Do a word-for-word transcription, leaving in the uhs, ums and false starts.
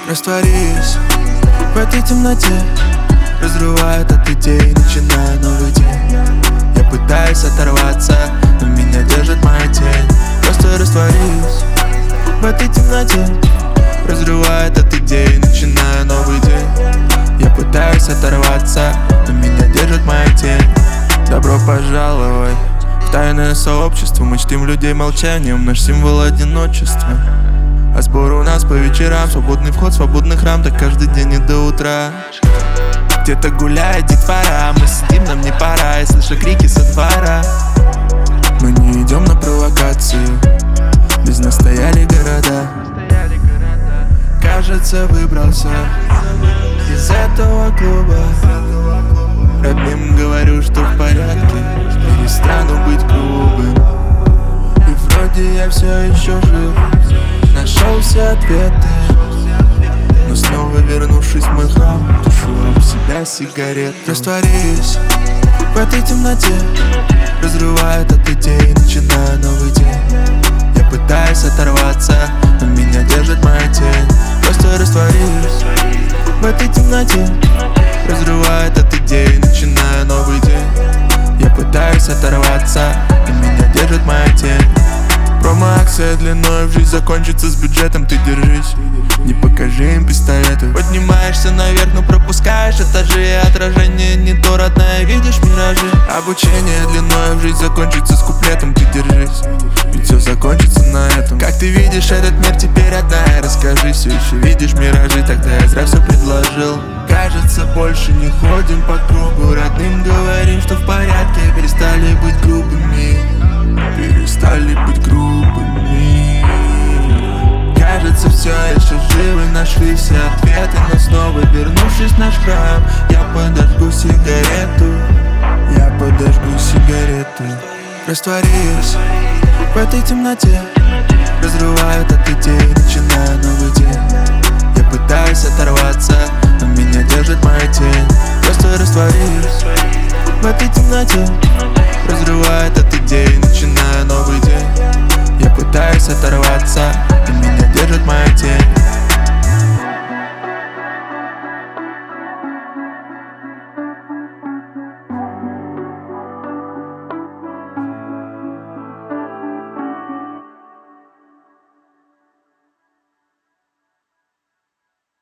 Растворись в этой темноте, разрывает от идей, начиная новый день. Я пытаюсь оторваться, но меня держит моя тень. Просто растворись в этой темноте, разрывает от идей, начиная новый день. Я пытаюсь оторваться, но меня держит моя тень. Добро пожаловать в тайное сообщество. Мы чтим людей молчанием, наш символ одиночества. А сбор у нас по вечерам, свободный вход, свободный храм, так каждый день и до утра. Где-то гуляет детвора, мы сидим, нам не пора, и слышу крики со двора. Мы не идем на провокацию, без нас стояли города. Кажется, выбрался из этого клуба. Родным говорю, что в порядке, перестану быть грубым. И вроде я все еще жив, нашел все ответы. Но снова вернувшись в мой храм, тушу об себя сигарету. Растворись в этой темноте, разрывает от идей, начиная новый день. Я пытаюсь оторваться, но меня держит моя тень. Просто растворись в этой темноте, разрывает от идей, начиная новый день. Я пытаюсь оторваться, но меня держит моя тень. Промо-акция длиной в жизнь закончится с бюджетом, ты держись. Не покажи им пистолеты. Поднимаешься наверх, но пропускаешь этажи, и отражение не то, родная, видишь миражи. Обучение длиной в жизнь закончится с куплетом, ты держись, ведь все закончится на этом. Как ты видишь этот мир теперь одна, расскажи, все еще видишь миражи, тогда я зря все предложил. Кажется, больше не ходим по кругу, родным говорим, что в порядке, перестали быть грубыми, перестали быть грубыми. Кажется, все еще живы, нашли все ответы, но снова вернувшись в наш храм, я подожгу сигарету, я подожгу сигарету. Растворись в этой темноте, разрывает от идей, начиная новый день. Я пытаюсь оторваться, но меня держит моя тень. Просто растворись в этой темноте, разрывает от идей, начиная новый день. Я пытаюсь оторваться, но меня держит моя тень.